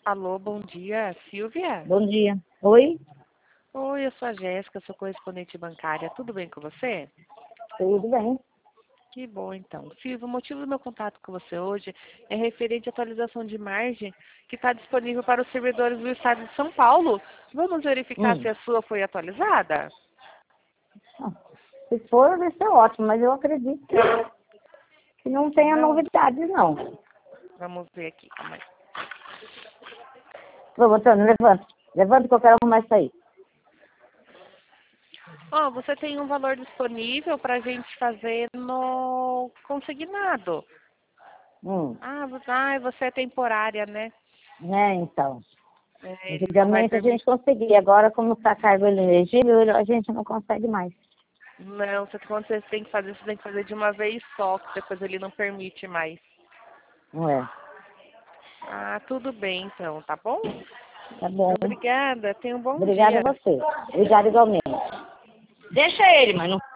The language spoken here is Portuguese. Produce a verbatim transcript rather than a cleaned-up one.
Alô, bom dia, Silvia? Bom dia. Oi? Oi, eu sou a Jéssica, sou correspondente bancária. Tudo bem com você? Tudo bem? Que bom, então. Silvia, o motivo do meu contato com você hoje é referente à atualização de margem que está disponível para os servidores do estado de São Paulo. Vamos verificar Hum. se a sua foi atualizada? Ah, se for, vai ser ótimo, mas eu acredito que não tenha Não. novidades, não. Vamos ver aqui. Calma aí. Vamos, Antônio, levanta. Levanta que eu quero arrumar isso aí. Ó, você tem um valor disponível para a gente fazer no consignado. Hum. Ah, vo- ah, você é temporária, né? É, então. É, ele não vai Antigamente a permitir. gente conseguia, agora como está cargo elegível, a gente não consegue mais. Não, você, quando você tem que fazer, você tem que fazer de uma vez só, que depois ele não permite mais. Não é? Ah, tudo bem então, tá bom? Tá bom. Obrigada, tenha um bom Obrigada dia. a você. Obrigada igualmente. Deixa ele, mas não